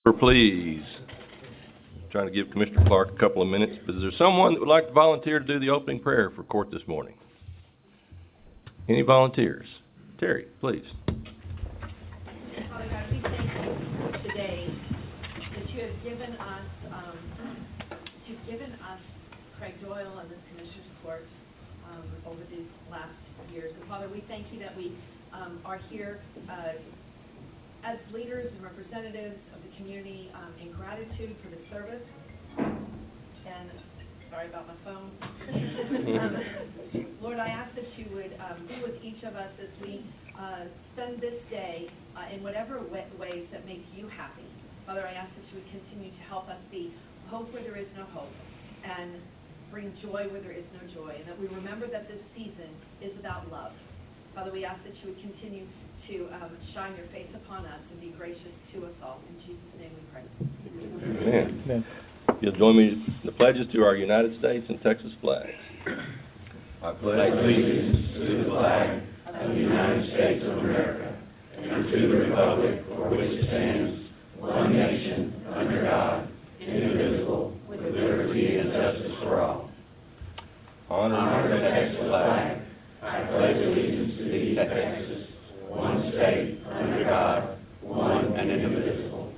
Please. I'm trying to give Commissioner Clark a couple of minutes, but is there someone that would like to volunteer to do the opening prayer for court this morning? Any volunteers? Terry, please. Father God, we thank you today that you have given us Craig Doyle and this Commissioner's Court over these last years. And Father, we thank you that we are here as leaders and representatives of the community in gratitude for the service. And sorry about my phone. Lord, I ask that you would be with each of us as we spend this day in whatever ways that make you happy. Father, I ask that you would continue to help us be hope where there is no hope and bring joy where there is no joy, and that we remember that this season is about love. Father, we ask that you would continue to shine your face upon us and be gracious to us all. In Jesus' name we pray. Amen. Amen. You'll join me in the pledges to our United States and Texas flags. I pledge allegiance to the flag of the United States of America and to the republic for which it stands, one nation, under God, indivisible, with liberty and justice for all. Honor the Texas flag. I pledge allegiance to thee, Texas, one state, under God, one and indivisible.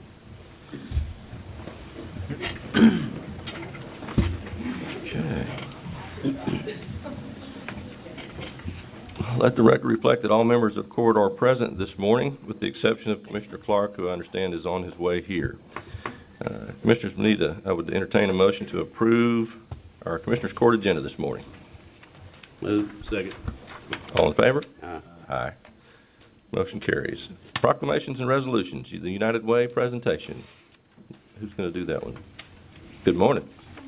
Let the record reflect that all members of court are present this morning, with the exception of Commissioner Clark, who I understand is on his way here. Commissioners, I would entertain a motion to approve our Commissioners Court agenda this morning. Move. Second. All in favor? Aye. Aye. Motion carries. Proclamations and resolutions. The United Way presentation. Who's going to do that one? Good morning.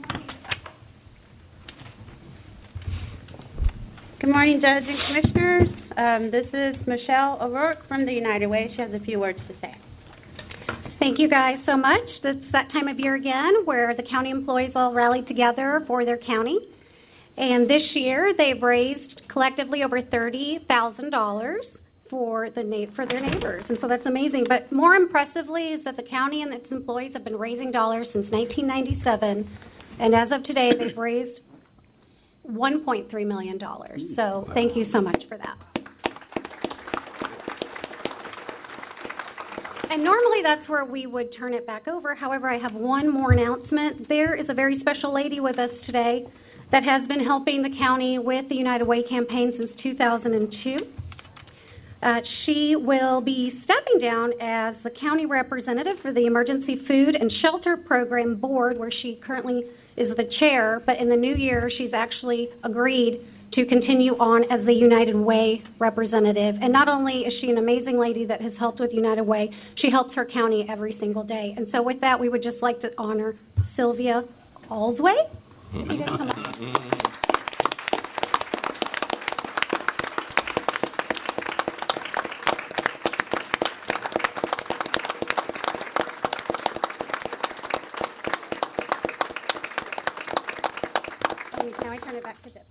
Good morning, Judge and Commissioners. This is Michelle O'Rourke from the United Way. She has a few words to say. Thank you guys so much. It's that time of year again where the county employees all rally together for their county. And this year they've raised collectively over $30,000 for their neighbors. And so that's amazing. But more impressively is that the county and its employees have been raising dollars since 1997. And as of today, they've raised $1.3 million. So thank you so much for that. And normally that's where we would turn it back over. However, I have one more announcement. There is a very special lady with us today that has been helping the county with the United Way campaign since 2002. She will be stepping down as the county representative for the Emergency Food and Shelter Program Board, where she currently is the chair, but in the new year she's actually agreed to continue on as the United Way representative. And not only is she an amazing lady that has helped with United Way, she helps her county every single day. And so with that, we would just like to honor Sylvia Alsway. If you didn't come up. Now I turn it back to Debbie.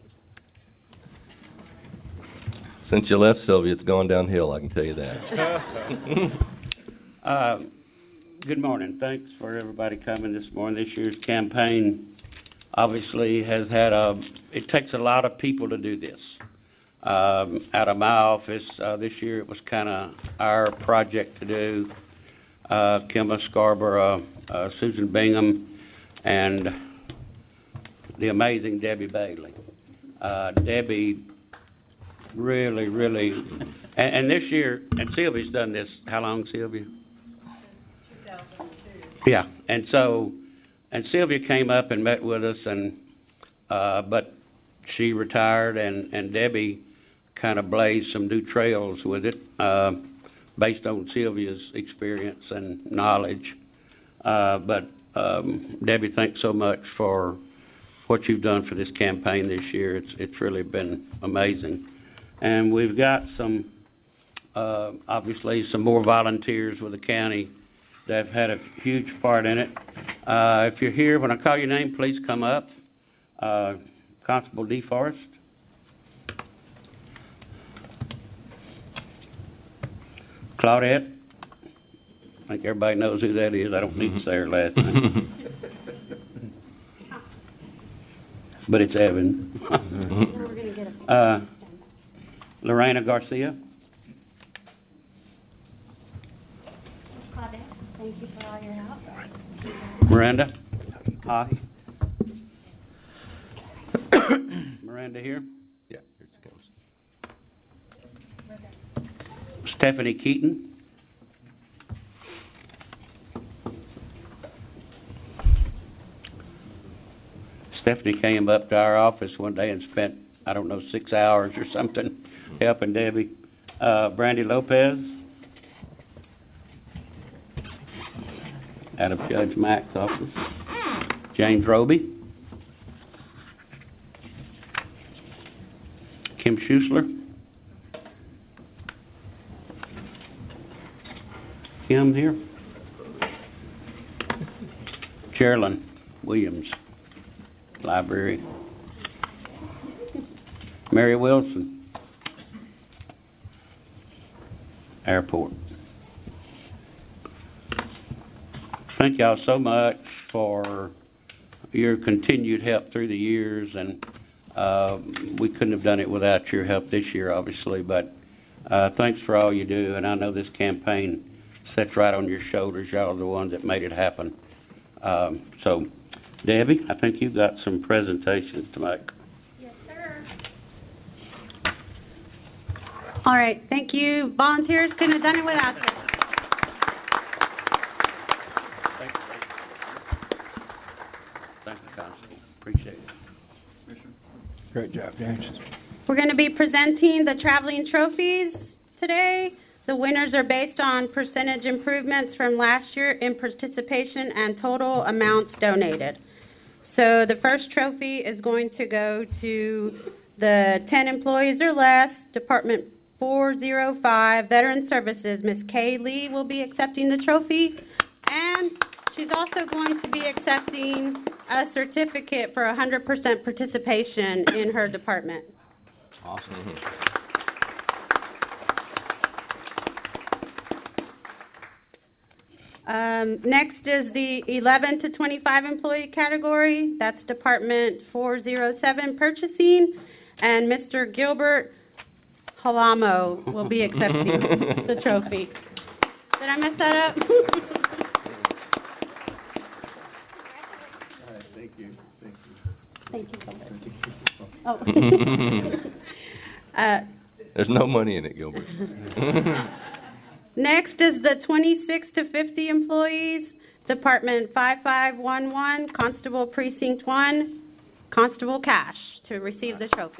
Since you left, Sylvia, it's gone downhill, I can tell you that. Good morning. Thanks for everybody coming this morning. This year's campaign obviously has had it takes a lot of people to do this. Out of my office, this year it was kind of our project to do. Kimba Scarborough, Susan Bingham, and the amazing Debbie Bailey. Debbie really, and this year, and Sylvia's done this, how long, Sylvia? 2002. Yeah, and Sylvia came up and met with us, and but she retired, and Debbie kind of blazed some new trails with it, based on Sylvia's experience and knowledge. But Debbie, thanks so much for what you've done for this campaign this year. It's really been amazing. And we've got some, obviously, some more volunteers with the county that have had a huge part in it. If you're here, when I call your name, please come up. Constable DeForest. Claudette. I think everybody knows who that is. I don't need to say her last name. But it's Evan. Now we're gonna get a... Lorena Garcia. Claudette, thank you for all your help. Miranda. Hi. Miranda here. Yeah, here she comes. Stephanie Keaton. Stephanie came up to our office one day and spent, 6 hours or something helping Debbie. Brandy Lopez. Out of Judge Mack's office. James Roby. Kim Schusler. Kim here. Sherilyn Williams, Library. Mary Wilson, Airport. Thank y'all so much for your continued help through the years, and we couldn't have done it without your help this year, obviously, but thanks for all you do, and I know this campaign sits right on your shoulders. Y'all are the ones that made it happen. So, Debbie, I think you've got some presentations to make. Yes, sir. All right, thank you. Volunteers couldn't have done it without you. Thank you, Constable. Appreciate it. Great job, James. We're going to be presenting the traveling trophies today. The winners are based on percentage improvements from last year in participation and total amounts donated. So the first trophy is going to go to the 10 employees or less, Department 405, Veteran Services. Ms. Kay Lee will be accepting the trophy, and she's also going to be accepting a certificate for 100% participation in her department. Awesome. Next is the 11 to 25 employee category. That's Department 407 Purchasing, and Mr. Gilbert Halamo will be accepting the trophy. Did I mess that up? Thank you. Thank you so much. Oh. There's no money in it, Gilbert. Next is the 26 to 50 employees, Department 5511, Constable Precinct 1, Constable Cash, to receive the trophy.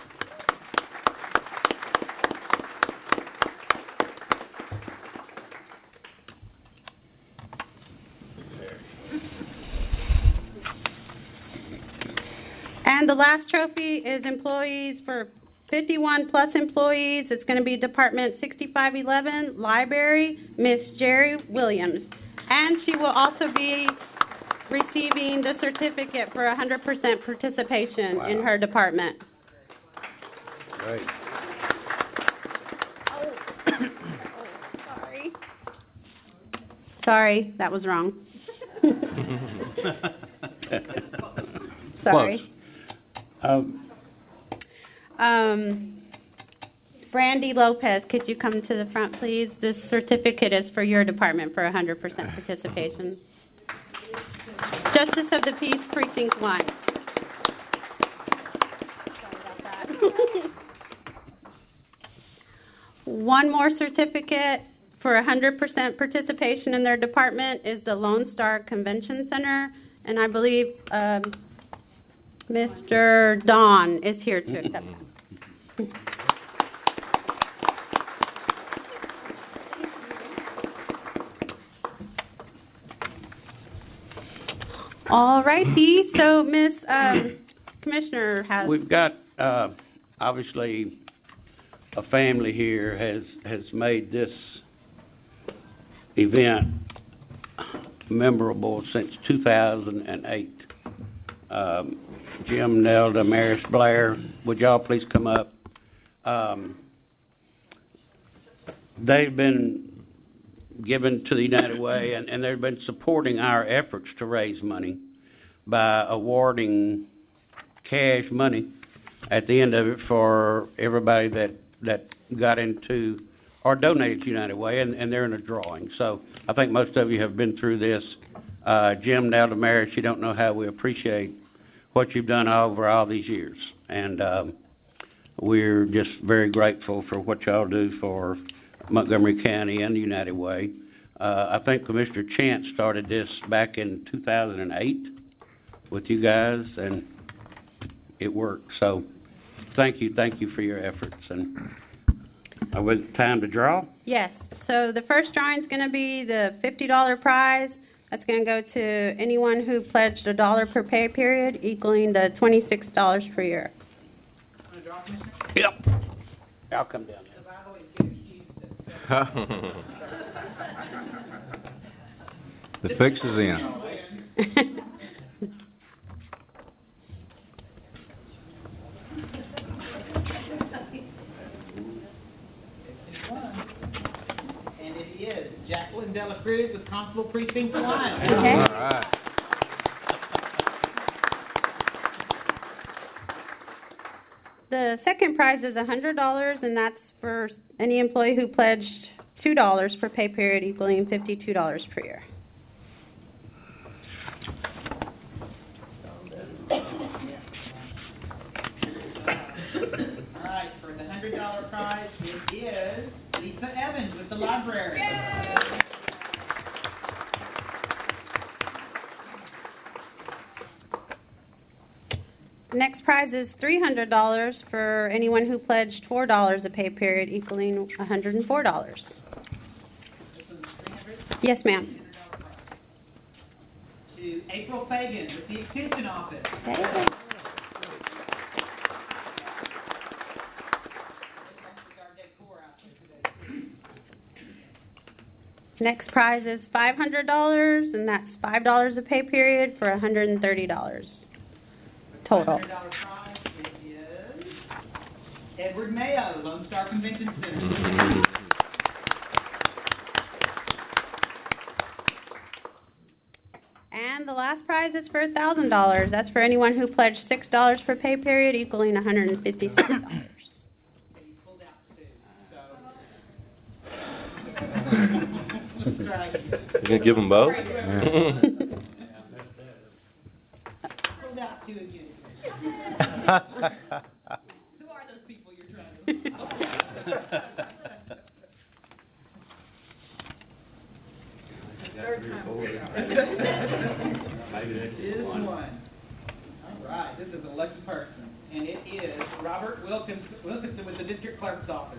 And the last trophy is employees for 51 plus employees. It's going to be Department 6511, Library, Miss Jerry Williams. And she will also be receiving the certificate for 100% participation in her department. Great. Sorry, that was wrong. Sorry. Close. Brandy Lopez, could you come to the front, please? This certificate is for your department for 100% participation. Justice of the Peace, Precinct 1. Sorry about that. One more certificate for 100% participation in their department is the Lone Star Convention Center, and I believe Mr. Don is here to accept that. All righty, so Ms. Commissioner has... We've got, obviously, a family here has made this event memorable since 2008. Jim, Nelda, Maris, Blair, would y'all please come up? They've been given to the United Way, and they've been supporting our efforts to raise money by awarding cash money at the end of it for everybody that got into or donated to United Way, and they're in a drawing. So I think most of you have been through this. Jim, now to Maris, you don't know how we appreciate what you've done over all these years. And we're just very grateful for what y'all do for Montgomery County and the United Way. I think Commissioner Chance started this back in 2008 with you guys, and it worked. So thank you for your efforts. And was it time to draw? Yes. So the first drawing is going to be the $50 prize. That's going to go to anyone who pledged $1 per pay period, equaling the $26 per year. Yep. I'll come down there. The fix is in. And it is Jacqueline Dela Cruz with Constable Precinct 1. Okay. All right. The second prize is $100, and that's for any employee who pledged $2 per pay period, equaling $52 per year. All right, for the $100 prize, it is Lisa Evans with the library. The next prize is $300 for anyone who pledged $4 a pay period, equaling $104. This one's $300. Yes, ma'am. To April Fagan with the Extension Office. Okay. Next prize is $500, and that's $5 a pay period for $130 total. $500 prize is Edward Mayo, Lone Star Convention Center. And the last prize is for $1,000. That's for anyone who pledged $6 per pay period, equaling $156. He pulled out two, so. You gonna give them both? Pulled out two again. Who are those people you're trying to? This one. All right, this is an elected person, and it is Robert Wilkinson with the District Clerk's Office.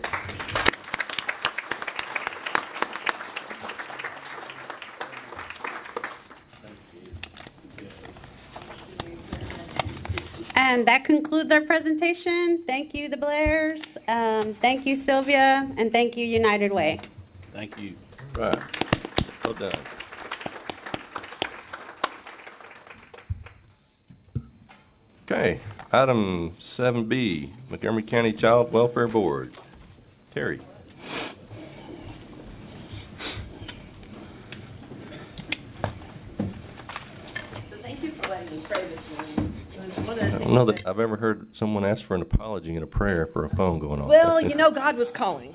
And that concludes our presentation. Thank you, the Blairs. Thank you, Sylvia, and thank you, United Way. Thank you. Right. Well done. Okay, item 7B, Montgomery County Child Welfare Board. Terry. So thank you for letting me pray this morning. I don't know that I've ever heard someone ask for an apology and a prayer for a phone going off. Well, you know, God was calling.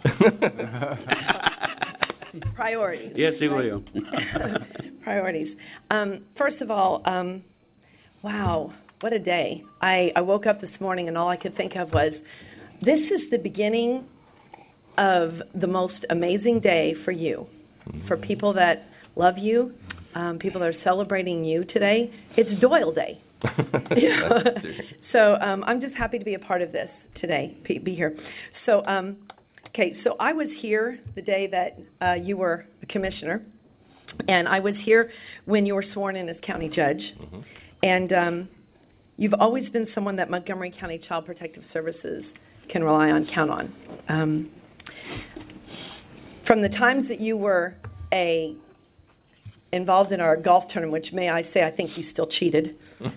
Priorities. Yes, he will. Priorities. First of all, wow, what a day. I woke up this morning and all I could think of was, this is the beginning of the most amazing day for you, for people that love you, people that are celebrating you today. It's Doyle Day. So I'm just happy to be a part of this today, be here. So, okay, so I was here the day that you were a commissioner, and I was here when you were sworn in as county judge. And you've always been someone that Montgomery County Child Protective Services can rely on, count on. From the times that you were involved in our golf tournament, which may I say I think you still cheated,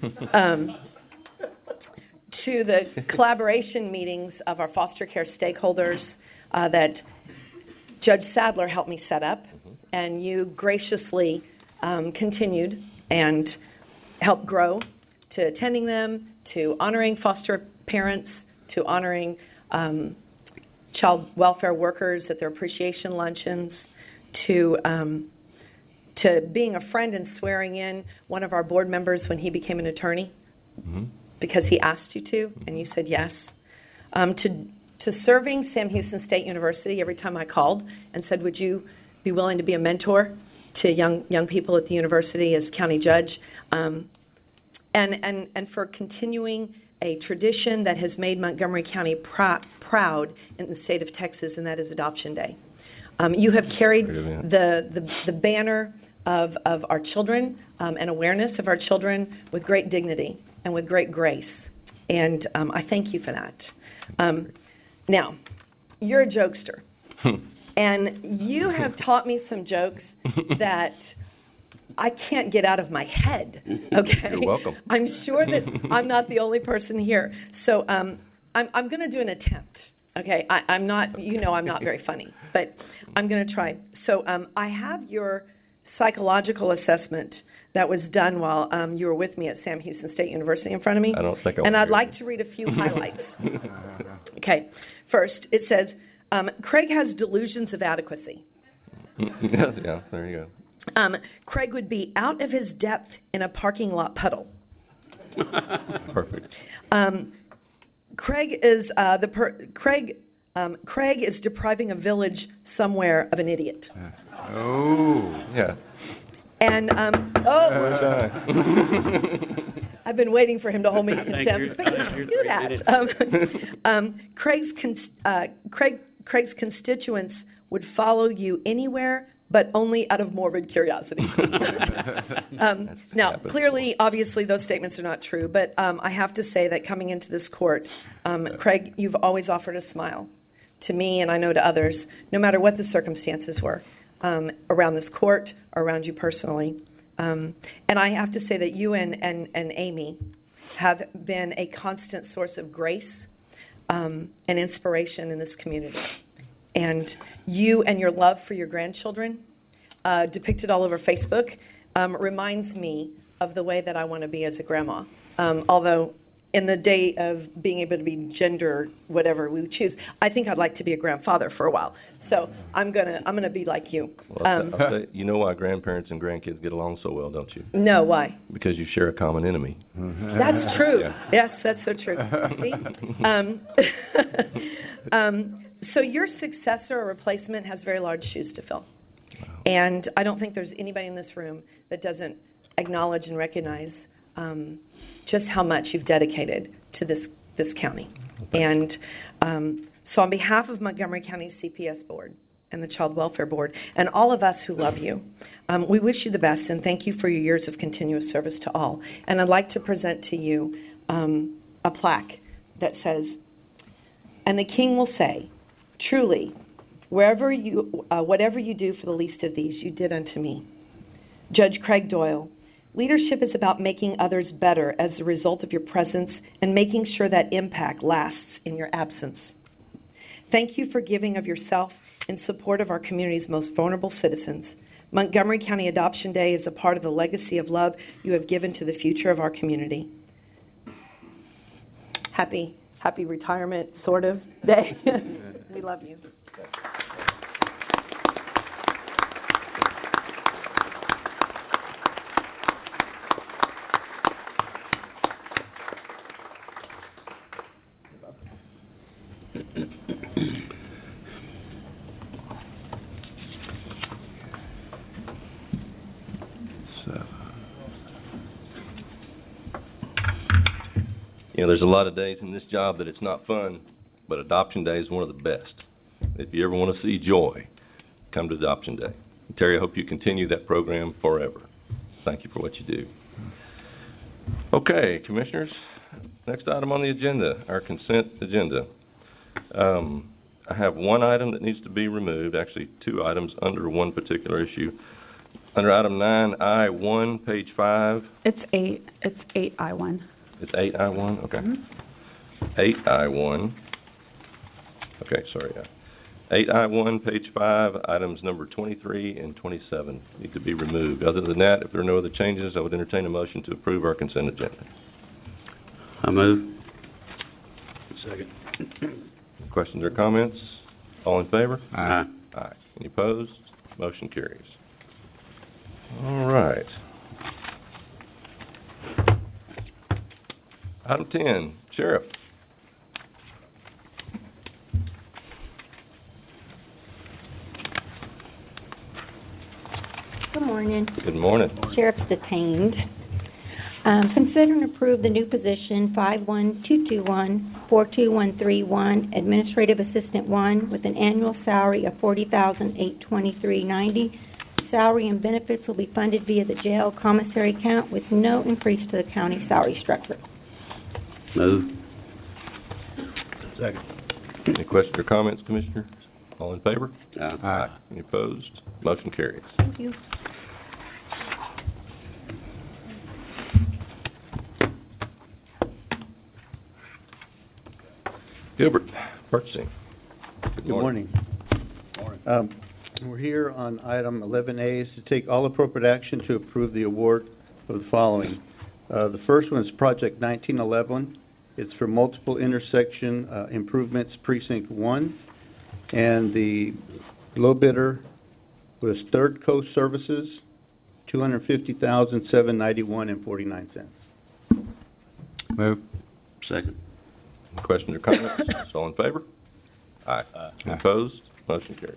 to the collaboration meetings of our foster care stakeholders that Judge Sadler helped me set up, and you graciously continued and helped grow to attending them, to honoring foster parents, to honoring child welfare workers at their appreciation luncheons, to being a friend and swearing in one of our board members when he became an attorney because he asked you to, and you said yes. To serving Sam Houston State University every time I called and said, would you be willing to be a mentor to young people at the university as county judge, and for continuing a tradition that has made Montgomery County proud in the state of Texas, and that is Adoption Day. You have carried the banner of our children and awareness of our children with great dignity and with great grace, and I thank you for that. Now, you're a jokester, and you have taught me some jokes that I can't get out of my head, okay? You're welcome. I'm sure that I'm not the only person here. So I'm going to do an attempt, okay? I'm not very funny, but I'm going to try. So I have your psychological assessment that was done while you were with me at Sam Houston State University in front of me. I don't think I And want I'd to like to read a few highlights. Okay. First, it says, Craig has delusions of adequacy. Yeah, there you go. Craig would be out of his depth in a parking lot puddle. Perfect. Craig is Craig is depriving a village somewhere of an idiot. Oh. Yeah. And I've been waiting for him to hold me in contempt. But you do that. Craig's constituents would follow you anywhere, but only out of morbid curiosity. Now, clearly, obviously, those statements are not true, but I have to say that coming into this court, Craig, you've always offered a smile to me, and I know to others, no matter what the circumstances were, around this court or around you personally. And I have to say that you and Amy have been a constant source of grace and inspiration in this community. And you and your love for your grandchildren, depicted all over Facebook, reminds me of the way that I want to be as a grandma. Although in the day of being able to be gender whatever we choose, I think I'd like to be a grandfather for a while. So I'm gonna be like you. Well, I'll say, you know why grandparents and grandkids get along so well, don't you? No, why? Because you share a common enemy. That's true. Yeah. Yes, that's so true. See? So your successor or replacement has very large shoes to fill. Wow. And I don't think there's anybody in this room that doesn't acknowledge and recognize just how much you've dedicated to this county. And so on behalf of Montgomery County CPS Board and the Child Welfare Board and all of us who love you, we wish you the best and thank you for your years of continuous service to all. And I'd like to present to you a plaque that says, "And the King will say, truly, whatever you do for the least of these, you did unto me." Judge Craig Doyle, leadership is about making others better as a result of your presence and making sure that impact lasts in your absence. Thank you for giving of yourself in support of our community's most vulnerable citizens. Montgomery County Adoption Day is a part of the legacy of love you have given to the future of our community. Happy retirement, sort of, day. We love you. You know, there's a lot of days in this job that it's not fun, but Adoption Day is one of the best. If you ever want to see joy, come to Adoption Day. Terry, I hope you continue that program forever. Thank you for what you do. Okay, Commissioners, next item on the agenda, our consent agenda. I have one item that needs to be removed, actually two items under one particular issue. Under item 9I1, page 5. It's 8I1. It's 8I1? Okay. Mm-hmm. 8I1. Okay, sorry. 8I1, page 5, items number 23 and 27 need to be removed. Other than that, if there are no other changes, I would entertain a motion to approve our consent agenda. I move. Second. Questions or comments? All in favor? Aye. Aye. Any opposed? Motion carries. All right. Item 10, Sheriff. Good morning. Good morning. Sheriff's detained. Consider and approve the new position 51221-42131, Administrative Assistant 1, with an annual salary of $40,823.90. Salary and benefits will be funded via the jail commissary account with no increase to the county salary structure. Move. Second. Any questions or comments, Commissioner? All in favor? Aye. Any opposed? Motion carries. Thank you. Gilbert, purchasing. Good morning. We're here on item 11A is to take all appropriate action to approve the award of the following. The first one is Project 1911. It's for multiple intersection improvements, Precinct 1. And the low bidder was Third Coast Services, $250,791.49. Move. Second. Questions or comments? All in favor? Aye. Any opposed? Motion carries.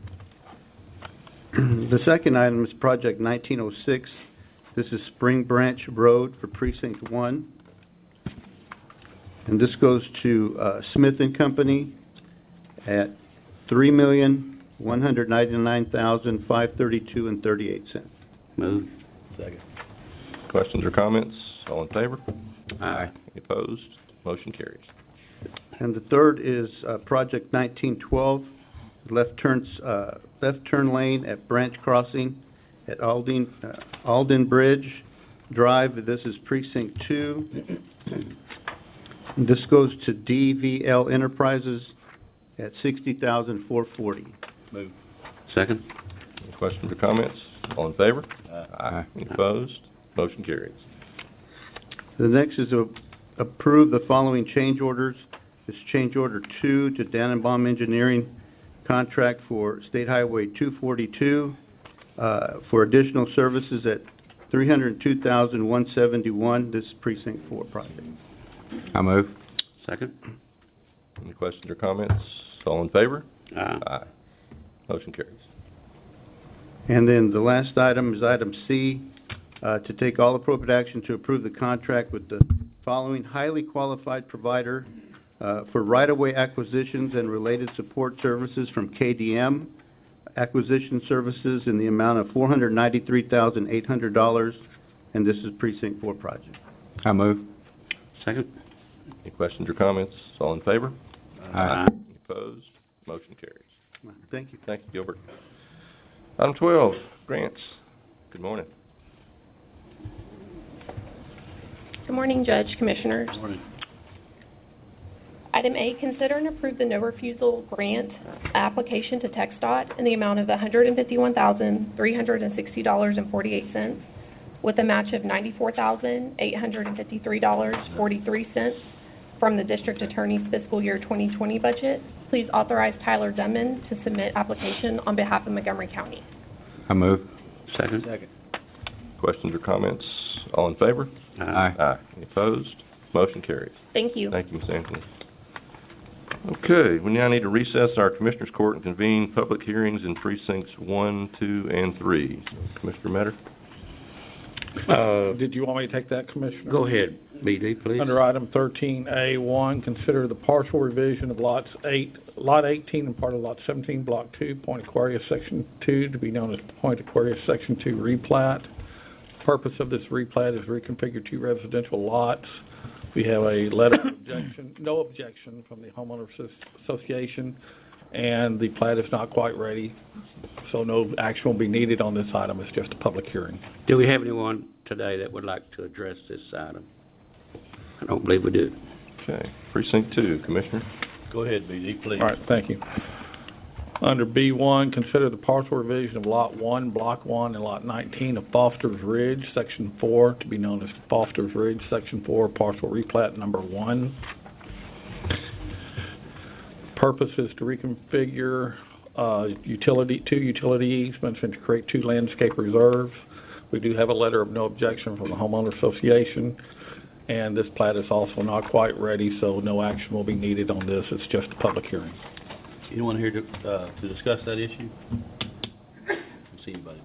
The second item is Project 1906. This is Spring Branch Road for Precinct 1. And this goes to Smith & Company at $3,199,532.38. Move. Second. Questions or comments? All in favor? Aye. Any opposed? Motion carries. And the third is Project 1912, left turn lane at Branch Crossing at Alden Bridge Drive. This is Precinct 2. And this goes to DVL Enterprises at $60,440. Move. Second. Any questions or comments? All in favor? Aye. Any opposed? Motion carries. The next is approve the following change orders. This change order 2 to Dannenbaum Engineering contract for State Highway 242 for additional services at $302,171. This is Precinct 4 project. I move. Second. Any questions or comments? All in favor? Aye. Aye. Motion carries. And then the last item is item C, to take all appropriate action to approve the contract with the following highly qualified provider for right-of-way acquisitions and related support services from KDM Acquisition Services in the amount of $493,800, and this is Precinct 4 project. I move. Second. Any questions or comments? All in favor? Aye. Any opposed? Motion carries. Thank you. Thank you, Gilbert. Item 12, grants. Good morning. Good morning, Judge, Commissioners. Good morning. Item A, consider and approve the no refusal grant application to TxDOT in the amount of $151,360.48 with a match of $94,853.43 from the District Attorney's fiscal year 2020 budget. Please authorize Tyler Dunman to submit application on behalf of Montgomery County. I move. Second. Questions or comments? All in favor? Aye. Aye. Any opposed? Motion carries. Thank you. Thank you, Ms. Anthony. Okay, we now need to recess our Commissioners Court and convene public hearings in precincts 1, 2, and 3. Commissioner Metter? Did you want me to take that, Commissioner? Go ahead, BD, please. Under item 13A1, consider the partial revision of Lot 18 and part of Lot 17, Block 2, Point Aquarius, Section 2, to be known as Point Aquarius Section 2 replat. The purpose of this replat is to reconfigure 2 residential lots. We have a letter of objection, no objection from the homeowners association, and the plat is not quite ready, so no action will be needed on this item. It's just a public hearing. Do we have anyone today that would like to address this item? I don't believe we do. Okay, precinct 2, Commissioner. Go ahead, BD, please. All right, thank you. Under B1, consider the partial revision of Lot 1, Block 1, and Lot 19 of Foster's Ridge, Section 4, to be known as Foster's Ridge, Section 4, partial replat number 1. Purpose is to reconfigure two utility easements and to create 2 landscape reserves. We do have a letter of no objection from the homeowner association, and this plat is also not quite ready, so no action will be needed on this. It's just a public hearing. Anyone here to discuss that issue? I don't see anybody.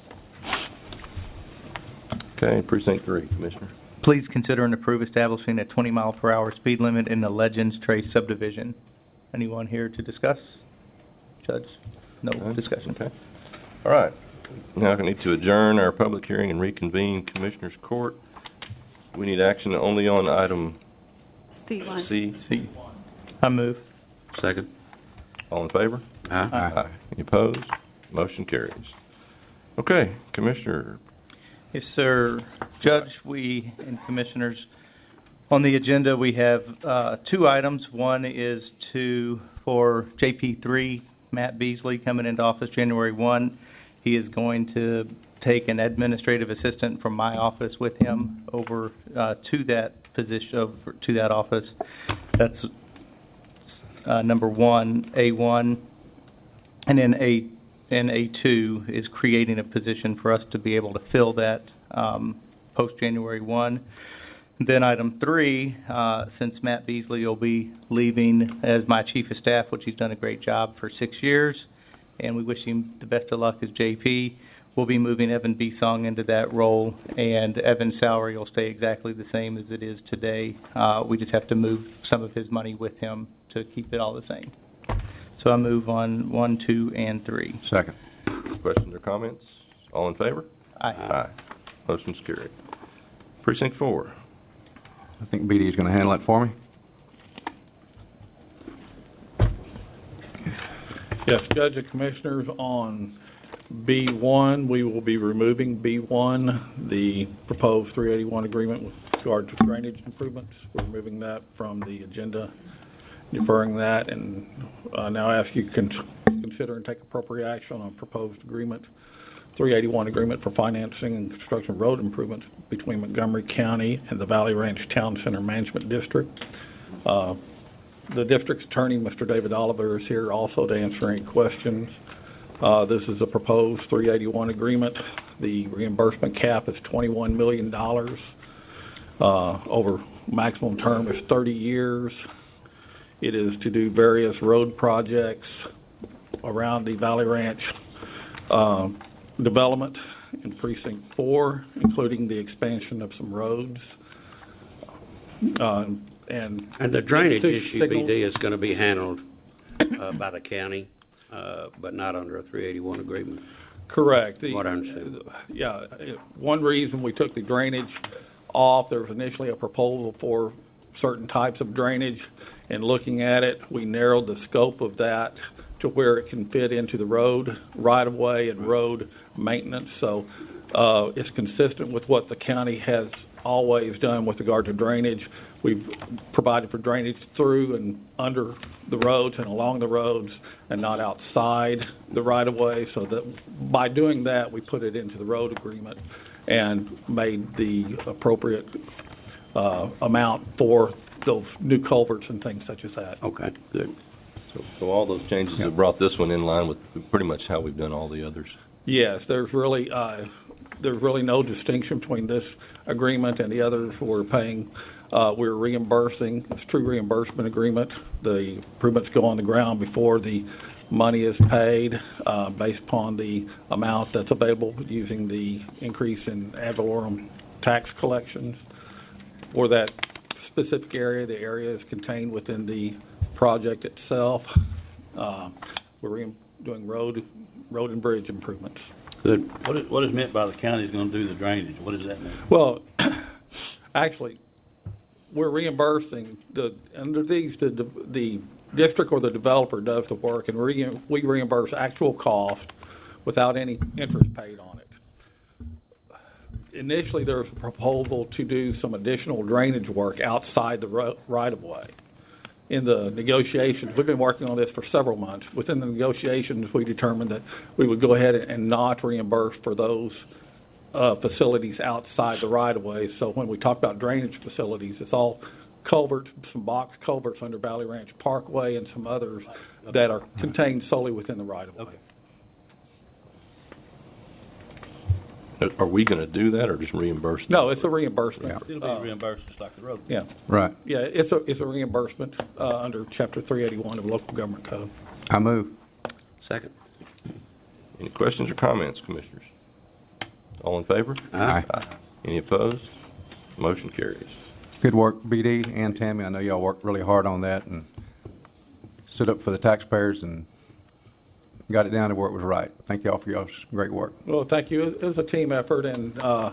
Okay, Precinct 3, Commissioner. Please consider and approve establishing a 20-mile-per-hour speed limit in the Legends Trace subdivision. Anyone here to discuss? Judge? No discussion. Okay. All right. Now we need to adjourn our public hearing and reconvene Commissioners Court. We need action only on item C1. C. I move. Second. All in favor? Aye. Any opposed? Motion carries. Okay, Commissioner. Yes, sir. Judge, we and Commissioners, on the agenda we have 2 items. One is for JP3, Matt Beasley, coming into office January 1. He is going to take an administrative assistant from my office with him over to that position, to that office. That's number 1, A1. And then A2 is creating a position for us to be able to fill that post-January 1. Then item 3, since Matt Beasley will be leaving as my Chief of Staff, which he's done a great job for 6 years, and we wish him the best of luck as JP, we'll be moving Evan Besong into that role, and Evan's salary will stay exactly the same as it is today. We just have to move some of his money with him to keep it all the same. So I move on 1, 2, and 3. Second. Questions or comments? All in favor? Aye. Motion's carried. Precinct 4. I think BD is going to handle it for me. Yes, Judge and Commissioners, on B1, we will be removing B1, the proposed 381 agreement with regard to drainage improvements. We're removing that from the agenda, deferring that, and now ask you to consider and take appropriate action on proposed agreement, 381 agreement for financing and construction of road improvements between Montgomery County and the Valley Ranch Town Center Management District. The district's attorney, Mr. David Oliver, is here also to answer any questions. This is a proposed 381 agreement. The reimbursement cap is $21 million. Over maximum term is 30 years. It is to do various road projects around the Valley Ranch development in Precinct 4, including the expansion of some roads. And the drainage issue, BD, is going to be handled by the county, but not under a 381 agreement. Correct. What I understand. One reason we took the drainage off, there was initially a proposal for certain types of drainage, and looking at it, we narrowed the scope of that to where it can fit into the road right-of-way and road maintenance. So it's consistent with what the county has always done with regard to drainage. We've provided for drainage through and under the roads and along the roads and not outside the right-of-way, so that by doing that, we put it into the road agreement and made the appropriate amount for those new culverts and things such as that. Okay, good. So all those changes have brought this one in line with pretty much how we've done all the others. Yes, there's really no distinction between this agreement and the others. We're reimbursing. It's a true reimbursement agreement. The improvements go on the ground before the money is paid, based upon the amount that's available using the increase in ad valorem tax collections. For that specific area, the area is contained within the project itself. We're doing road and bridge improvements. Good. What is meant by the county is going to do the drainage? What does that mean? Well, actually, we're reimbursing under these, the district or the developer does the work, and we reimburse actual cost without any interest paid on it. Initially, there was a proposal to do some additional drainage work outside the right-of-way. in the negotiations, we've been working on this for several months. Within the negotiations, we determined that we would go ahead and not reimburse for those facilities outside the right-of-way. So when we talk about drainage facilities, it's all culverts, some box culverts under Valley Ranch Parkway and some others that are contained solely within the right-of-way. Okay. Are we going to do that or just reimburse them? No, it's a reimbursement. Yeah. It'll be reimbursed just like the road. Yeah. Right. Yeah, it's a reimbursement under Chapter 381 of Local Government Code. I move. Second. Any questions or comments, Commissioners? All in favor? Aye. Any opposed? Motion carries. Good work, BD and Tammy. I know y'all worked really hard on that and stood up for the taxpayers and got it down to where it was right. Thank y'all for y'all's great work. Well, thank you. It was a team effort, and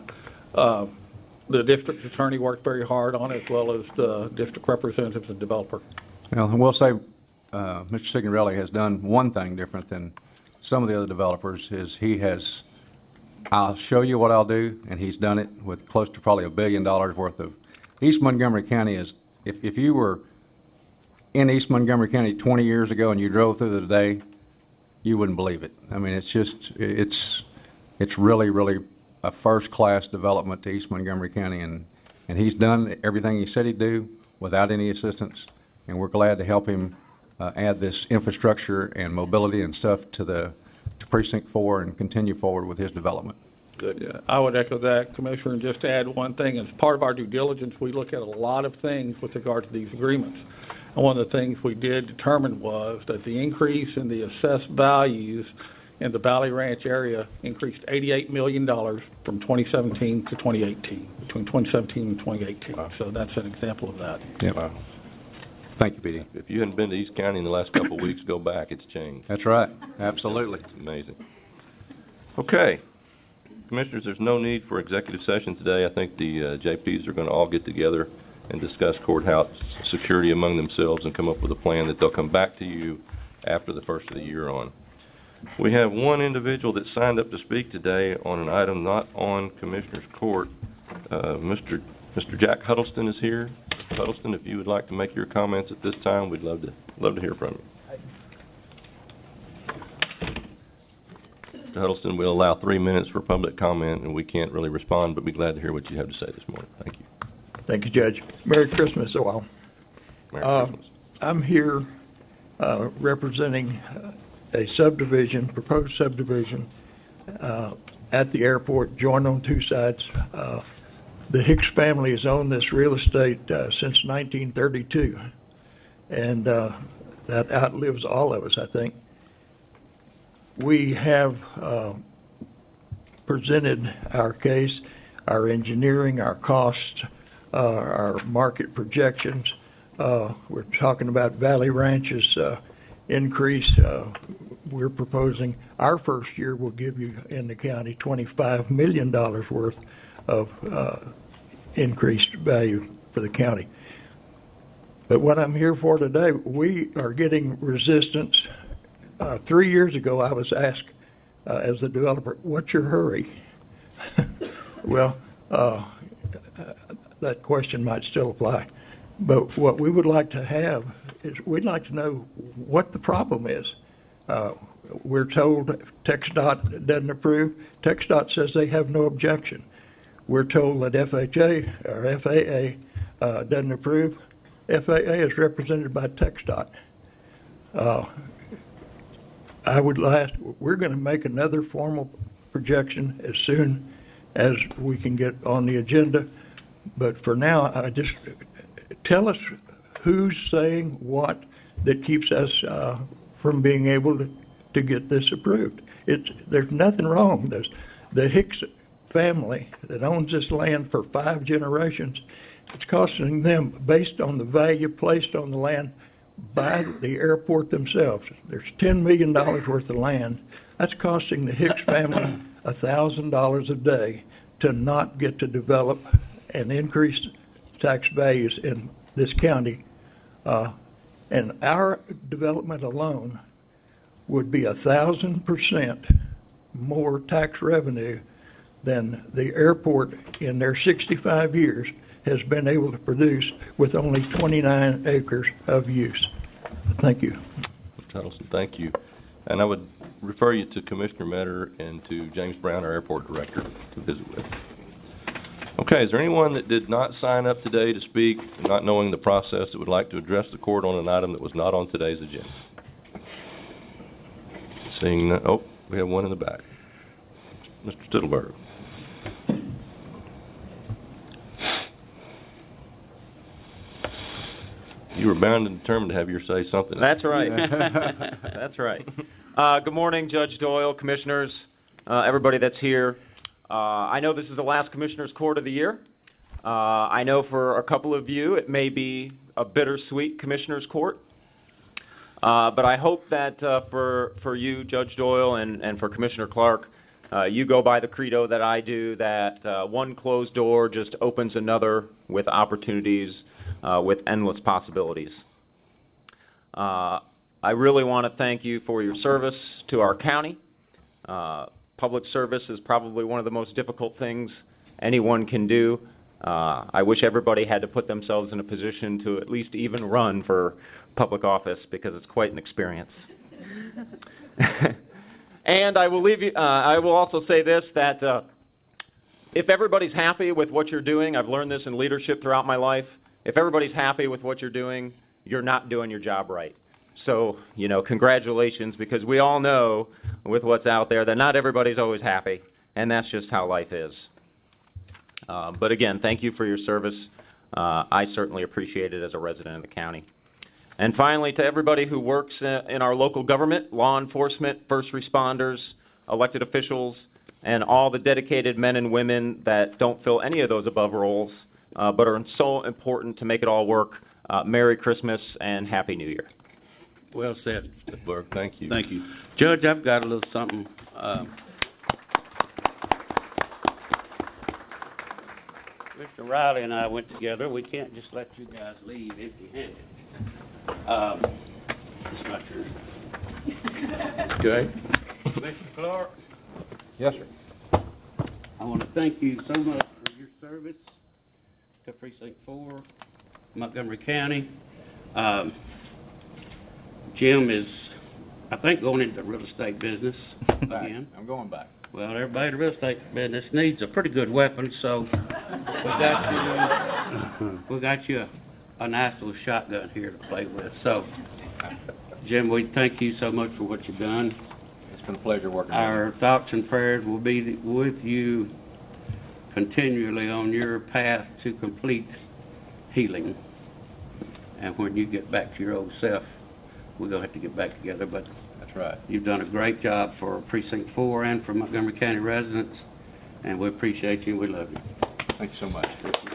the district attorney worked very hard on it, as well as the district representatives and developer. Well, and we'll say, Mr. Signorelli has done one thing different than some of the other developers, is he has, I'll show you what I'll do, and he's done it with close to probably $1 billion worth of. East Montgomery County is, if you were in East Montgomery County 20 years ago and you drove through there today, you wouldn't believe it. I mean, it's really, really a first-class development to East Montgomery County, and he's done everything he said he'd do without any assistance, and we're glad to help him add this infrastructure and mobility and stuff to Precinct 4 and continue forward with his development. Good. Yeah, I would echo that, Commissioner, and just to add one thing. As part of our due diligence, we look at a lot of things with regard to these agreements. And one of the things we did determine was that the increase in the assessed values in the Valley Ranch area increased $88 million from 2017 to 2018, between 2017 and 2018. Wow. So that's an example of that. Yep. Wow. Thank you, PD. If you hadn't been to East County in the last couple of weeks, go back. It's changed. That's right. Absolutely. It's amazing. Okay. Commissioners, there's no need for executive session today. I think the JPs are going to all get together and discuss courthouse security among themselves and come up with a plan that they'll come back to you after the first of the year on. We have one individual that signed up to speak today on an item not on Commissioner's Court. Mr. Jack Huddleston is here. Mr. Huddleston, if you would like to make your comments at this time, we'd love to hear from you. Mr. Huddleston, we'll allow 3 minutes for public comment, and we can't really respond, but be glad to hear what you have to say this morning. Thank you. Thank you, Judge. Merry Christmas, all. Merry Christmas. I'm here representing a subdivision, proposed subdivision at the airport, joined on two sides. The Hicks family has owned this real estate since 1932, and that outlives all of us, I think. We have presented our case, our engineering, our costs, our market projections. We're talking about Valley Ranch's increase. We're proposing our first year will give you in the county $25 million worth of increased value for the county. But what I'm here for today, we are getting resistance. 3 years ago, I was asked as the developer, what's your hurry? Well, that question might still apply. But what we would like to have is we'd like to know what the problem is. We're told TxDOT doesn't approve. TxDOT says they have no objection. We're told that FHA or FAA doesn't approve. FAA is represented by TxDOT. We're going to make another formal projection as soon as we can get on the agenda. But for now, I just tell us who's saying what that keeps us from being able to get this approved. There's nothing wrong. The Hicks family that owns this land for 5 generations, it's costing them, based on the value placed on the land by the airport themselves. There's $10 million worth of land. That's costing the Hicks family $1,000 a day to not get to develop and increase tax values in this county. And our development alone would be 1,000% more tax revenue than the airport in their 65 years has been able to produce with only 29 acres of use. Thank you. Mr. Huddleston, thank you. And I would refer you to Commissioner Metter and to James Brown, our airport director, to visit with. Okay, is there anyone that did not sign up today to speak, not knowing the process, that would like to address the court on an item that was not on today's agenda? Seeing none, oh, we have one in the back. Mr. Stittleberg. You were bound and determined to have your say something. That's right. That's right. Good morning, Judge Doyle, commissioners, everybody that's here. I know this is the last Commissioners' Court of the year. I know for a couple of you it may be a bittersweet Commissioners' Court. But I hope that for you, Judge Doyle, and for Commissioner Clark, you go by the credo that I do, that one closed door just opens another with opportunities, with endless possibilities. I really want to thank you for your service to our county. Public service is probably one of the most difficult things anyone can do. I wish everybody had to put themselves in a position to at least even run for public office, because it's quite an experience. And I will leave you, I will also say this, that if everybody's happy with what you're doing, I've learned this in leadership throughout my life, if everybody's happy with what you're doing, you're not doing your job right. So, you know, congratulations, because we all know with what's out there that not everybody's always happy, and that's just how life is. But again, thank you for your service. I certainly appreciate it as a resident of the county. And finally, to everybody who works in our local government, law enforcement, first responders, elected officials, and all the dedicated men and women that don't fill any of those above roles, but are so important to make it all work, Merry Christmas and Happy New Year. Well said. Mr. Berg, thank you. Thank you. Judge, I've got a little something. Mr. Riley and I went together. We can't just let you guys leave empty-handed. It's not yours. Okay. Mr. Clark, Yes, sir. I want to thank you so much for your service to Precinct 4, Montgomery County. Jim is, I think, going into the real estate business again. I'm going back. Well, everybody in the real estate business needs a pretty good weapon, so we got you a nice little shotgun here to play with. So, Jim, we thank you so much for what you've done. It's been a pleasure working with you. Our thoughts and prayers will be with you continually on your path to complete healing. And when you get back to your old self, we're going to have to get back together. But that's right. You've done a great job for Precinct 4 and for Montgomery County residents, and we appreciate you and we love you. Thank you so much.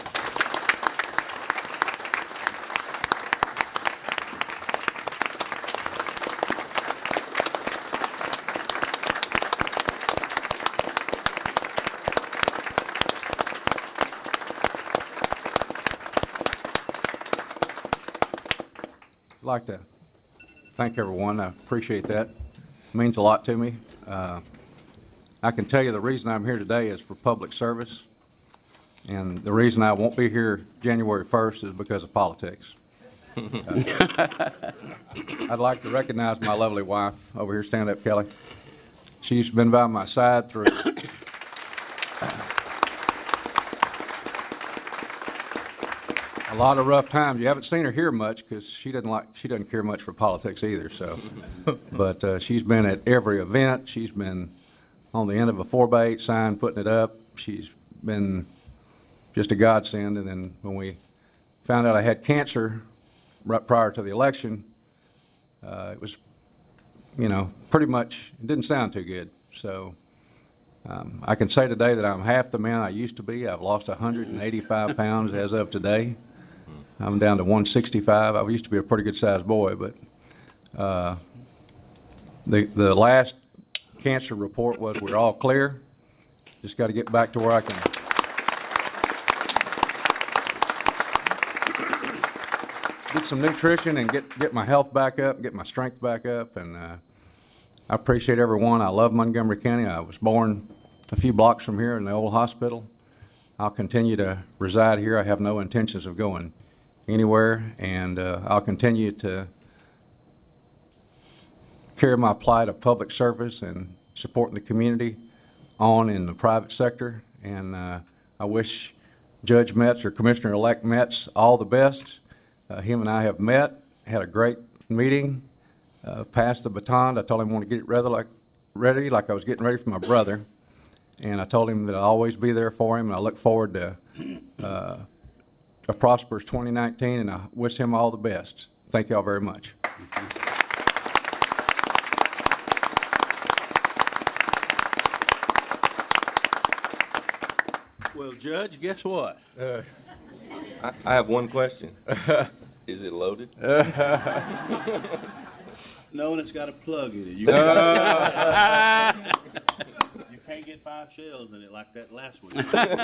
I'd like to thank everyone. I appreciate that. It means a lot to me. I can tell you the reason I'm here today is for public service, and the reason I won't be here January 1st is because of politics. I'd like to recognize my lovely wife over here. Stand up, Kelly. She's been by my side through a lot of rough times. You haven't seen her here much because she doesn't care much for politics either. So, but she's been at every event. She's been on the end of a 4x8 sign, putting it up. She's been just a godsend. And then when we found out I had cancer right prior to the election, it was, you know, pretty much, it didn't sound too good. So I can say today that I'm half the man I used to be. I've lost 185 pounds as of today. I'm down to 165. I used to be a pretty good-sized boy, but the last cancer report was we're all clear. Just got to get back to where I can get some nutrition and get my health back up, get my strength back up, and I appreciate everyone. I love Montgomery County. I was born a few blocks from here in the old hospital. I'll continue to reside here. I have no intentions of going anywhere, and I'll continue to carry my plight of public service and supporting the community on in the private sector. And I wish Judge Metz or Commissioner-elect Metz all the best. Him and I have met, had a great meeting, passed the baton. I told him I want to get it ready like I was getting ready for my brother. And I told him that I'll always be there for him, and I look forward to a prosperous 2019, and I wish him all the best. Thank you all very much. Well, Judge, guess what? I have one question. Is it loaded? No, and it's got a plug in it. You can't get 5 shells in it like that last one.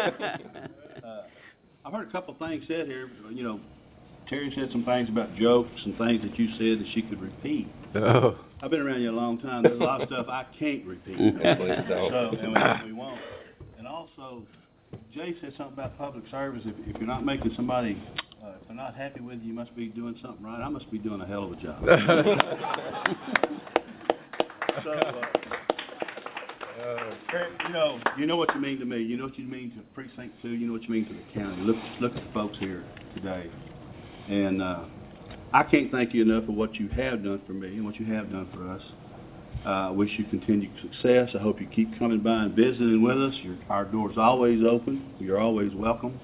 I've heard a couple things said here. You know, Terry said some things about jokes and things that you said that she could repeat. Oh. I've been around you a long time. There's a lot of stuff I can't repeat. And we won't. And also, Jay said something about public service. If you're not making somebody, if they're not happy with you, you must be doing something right. I must be doing a hell of a job. You know what you mean to me. You know what you mean to Precinct 2. You know what you mean to the county. Look at the folks here today. And I can't thank you enough for what you have done for me and what you have done for us. I wish you continued success. I hope you keep coming by and visiting with us. Our door's always open. You're always welcome.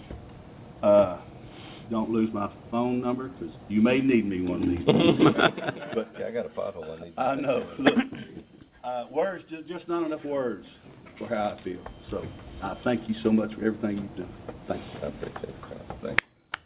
Don't lose my phone number, because you may need me one of these days. But yeah, I got a pothole I need. I know. Look, words, just not enough words for how I feel. So I thank you so much for everything you've done. Thank you. I appreciate it. Thank you.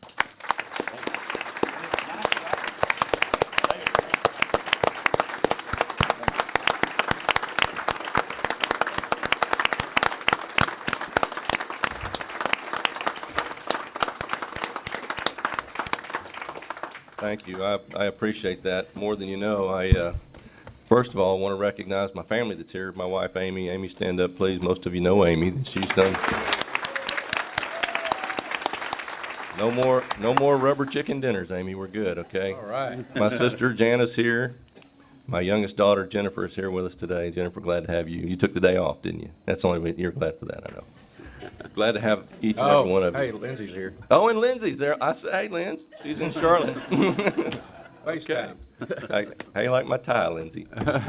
Thank you. I appreciate that more than you know. First of all, I want to recognize my family that's here. My wife, Amy. Amy, stand up, please. Most of you know Amy. She's done. No more rubber chicken dinners, Amy. We're good, okay? All right. My sister, Jana's here. My youngest daughter, Jennifer, is here with us today. Jennifer, glad to have you. You took the day off, didn't you? That's the only way. You're glad for that, I know. Glad to have each and every one of you. Hey, Lindsay's here. Oh, and Lindsay's there. I said, hey, Linz. She's in Charlotte. FaceTime. How you like my tie, Lindsay?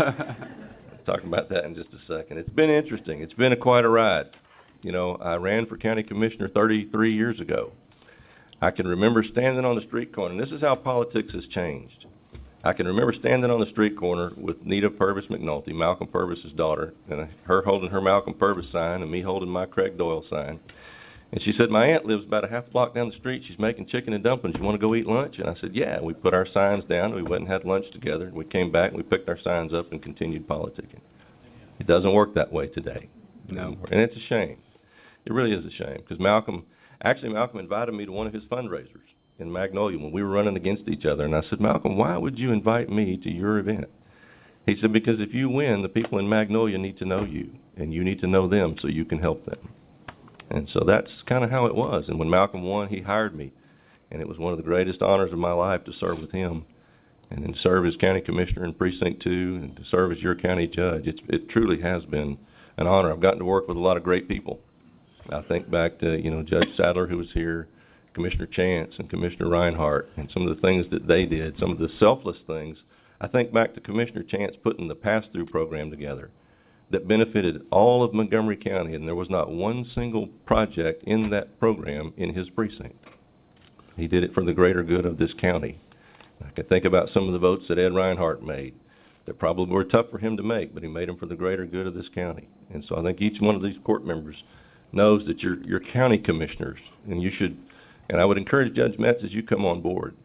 Talking about that in just a second. It's been interesting. It's been quite a ride. You know, I ran for county commissioner 33 years ago. I can remember standing on the street corner, and this is how politics has changed. I can remember standing on the street corner with Nita Purvis McNulty, Malcolm Purvis's daughter, and her holding her Malcolm Purvis sign and me holding my Craig Doyle sign. And she said, my aunt lives about a half block down the street. She's making chicken and dumplings. You want to go eat lunch? And I said, yeah. We put our signs down. We went and had lunch together. We came back and we picked our signs up and continued politicking. It doesn't work that way today. No. And it's a shame. It really is a shame, because Malcolm invited me to one of his fundraisers in Magnolia when we were running against each other. And I said, Malcolm, why would you invite me to your event? He said, because if you win, the people in Magnolia need to know you, and you need to know them so you can help them. And so that's kind of how it was. And when Malcolm won, he hired me. And it was one of the greatest honors of my life to serve with him and then serve as county commissioner in Precinct 2 and to serve as your county judge. It truly has been an honor. I've gotten to work with a lot of great people. I think back to, Judge Sadler, who was here, Commissioner Chance and Commissioner Reinhardt, and some of the things that they did, some of the selfless things. I think back to Commissioner Chance putting the pass-through program together that benefited all of Montgomery County, and there was not one single project in that program in his precinct. He did it for the greater good of this county. I can think about some of the votes that Ed Reinhardt made that probably were tough for him to make, but he made them for the greater good of this county. And so I think each one of these court members knows that you're county commissioners, and you should, and I would encourage Judge Metz as you come on board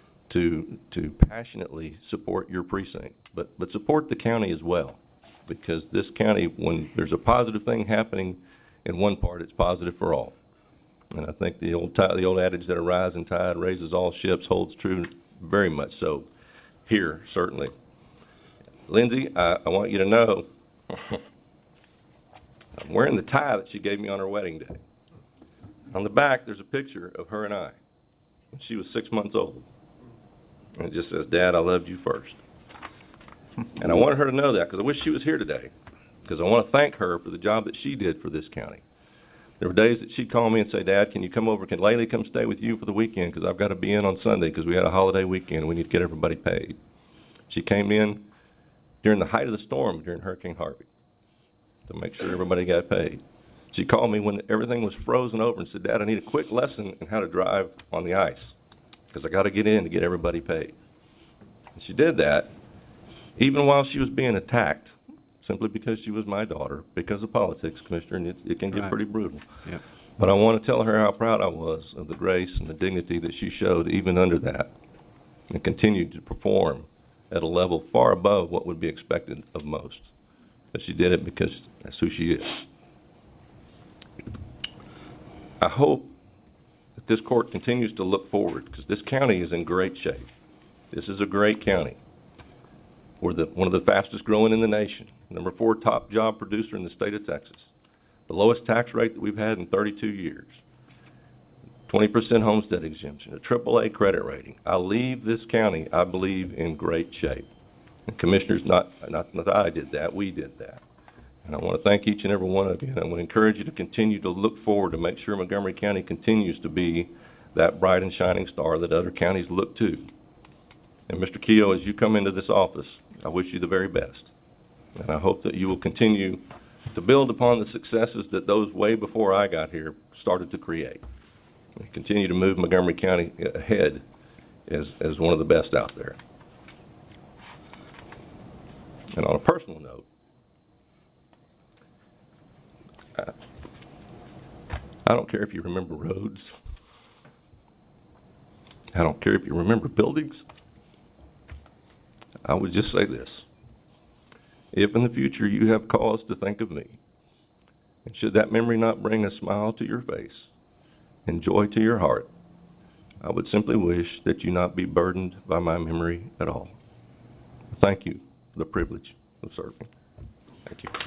to passionately support your precinct, but support the county as well, because this county, when there's a positive thing happening in one part, it's positive for all. And I think the old adage that a rising tide raises all ships holds true very much so here, certainly. Lindsay, I want you to know I'm wearing the tie that she gave me on her wedding day. On the back, there's a picture of her and I when she was 6 months old. And it just says, Dad, I loved you first. And I wanted her to know that because I wish she was here today, because I want to thank her for the job that she did for this county. There were days that she'd call me and say, Dad, can you come over? Can Laylee come stay with you for the weekend? Because I've got to be in on Sunday because we had a holiday weekend and we need to get everybody paid. She came in during the height of the storm during Hurricane Harvey to make sure everybody got paid. She called me when everything was frozen over and said, Dad, I need a quick lesson in how to drive on the ice because I got to get in to get everybody paid. And she did that even while she was being attacked simply because she was my daughter, because of politics, Commissioner, and it can get pretty brutal. Yep. But I want to tell her how proud I was of the grace and the dignity that she showed even under that and continued to perform at a level far above what would be expected of most. But she did it because that's who she is. I hope that this court continues to look forward because this county is in great shape. This is a great county. We're one of the fastest growing in the nation, number 4 top job producer in the state of Texas, the lowest tax rate that we've had in 32 years, 20% homestead exemption, a AAA credit rating. I leave this county, I believe, in great shape. And Commissioners, not that I did that, we did that. And I want to thank each and every one of you, and I want to encourage you to continue to look forward to make sure Montgomery County continues to be that bright and shining star that other counties look to. And Mr. Keough, as you come into this office, I wish you the very best. And I hope that you will continue to build upon the successes that those way before I got here started to create. And continue to move Montgomery County ahead as one of the best out there. And on a personal note, I don't care if you remember roads. I don't care if you remember buildings. I would just say this. If in the future you have cause to think of me, and should that memory not bring a smile to your face and joy to your heart, I would simply wish that you not be burdened by my memory at all. Thank you for the privilege of serving. Thank you.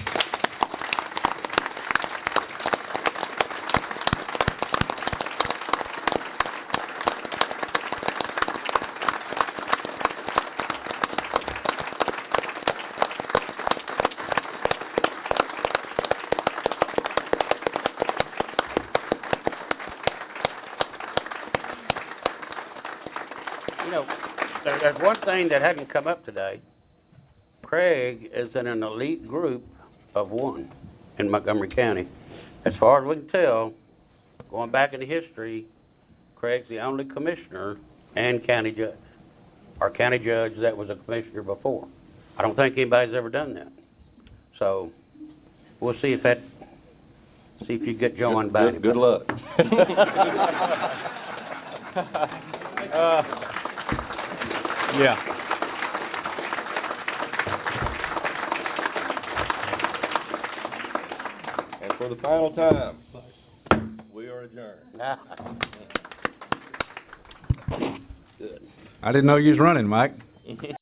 There's one thing that hadn't come up today. Craig is in an elite group of one in Montgomery County. As far as we can tell, going back into history, Craig's the only commissioner and county judge, or county judge that was a commissioner before. I don't think anybody's ever done that. So we'll see if you get joined by him. Good luck. Yeah. And for the final time, we are adjourned. I didn't know you was running, Mike.